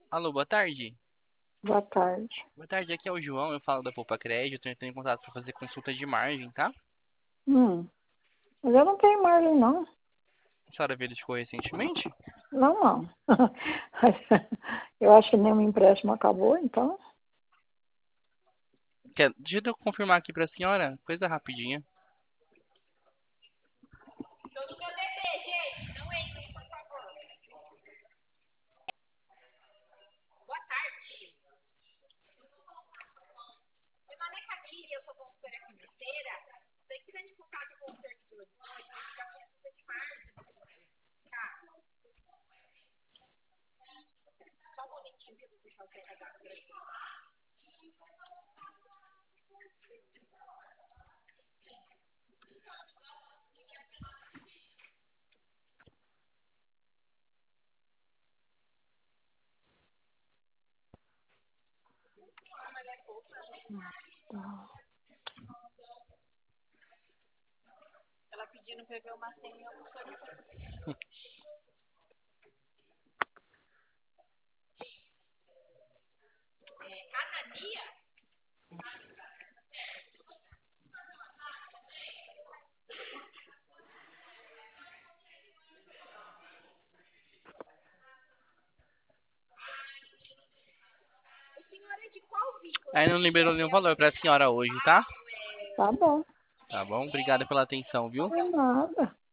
Alô, boa tarde. Boa tarde. Boa tarde, aqui é o João, eu falo da Poupa Crédito, tô entrando em contato para fazer consulta de margem, tá? Mas eu não tenho margem, não. A senhora verificou recentemente? Não, não. Eu acho que nenhum empréstimo acabou, então. Deixa eu confirmar aqui pra senhora, coisa rapidinha. Tá. Aí não liberou nenhum valor pra senhora hoje, tá? Tá bom. Tá bom, obrigado pela atenção, viu? Não é nada.